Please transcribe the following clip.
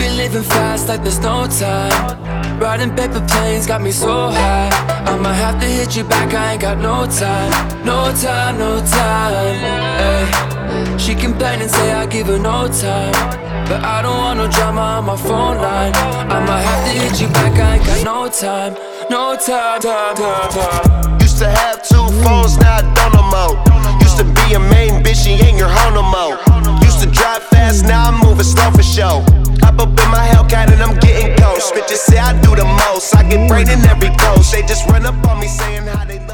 be living fast like there's no time. Riding paper planes got me so high. I might have to hit you back, I ain't got no time. No time, no time, ay. She complain and say I give her no time, but I don't want no drama on my phone line. I might have to hit you back, I ain't got no time. No time, Used to have 2 phones, now I don't no more. Used to be a main bitch, she ain't your hoe no more. Used to drive fast, now I'm moving slow for show. Hop up in my Hellcat and I'm getting ghost. Bitches say I do the most, I get brain in every coast. They just run up on me saying how they